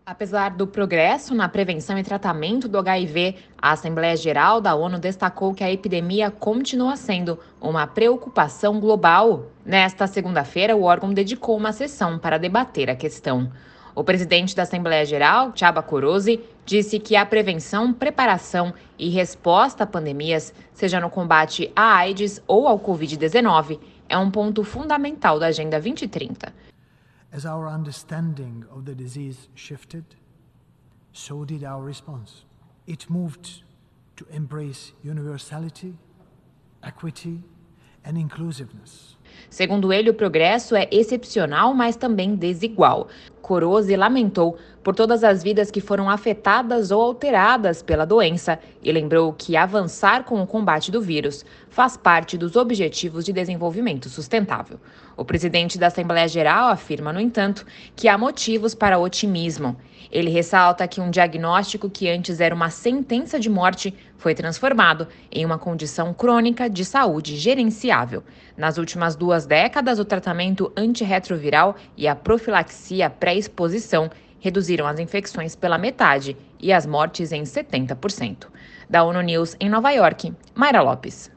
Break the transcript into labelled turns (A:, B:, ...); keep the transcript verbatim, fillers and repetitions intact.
A: Apesar do progresso na prevenção e tratamento do H I V, a Assembleia Geral da ONU destacou que a epidemia continua sendo uma preocupação global. Nesta segunda-feira, o órgão dedicou uma sessão para debater a questão. O presidente da Assembleia Geral, Csaba Kőrösi, disse que a prevenção, preparação e resposta a pandemias, seja no combate à AIDS ou ao covid dezenove, é um ponto fundamental da Agenda vinte trinta.
B: As our understanding of the disease shifted, so did our response. It moved to embrace universality, equity, and inclusiveness.
A: Segundo ele, o progresso é excepcional, mas também desigual. Kőrösi lamentou por todas as vidas que foram afetadas ou alteradas pela doença e lembrou que avançar com o combate do vírus faz parte dos Objetivos de Desenvolvimento Sustentável. O presidente da Assembleia Geral afirma, no entanto, que há motivos para otimismo. Ele ressalta que um diagnóstico que antes era uma sentença de morte foi transformado em uma condição crônica de saúde gerenciável. Nas últimas duas décadas, o tratamento antirretroviral e a profilaxia pré-exposição reduziram as infecções pela metade e as mortes em setenta por cento. Da ONU News em Nova York, Mayra Lopes.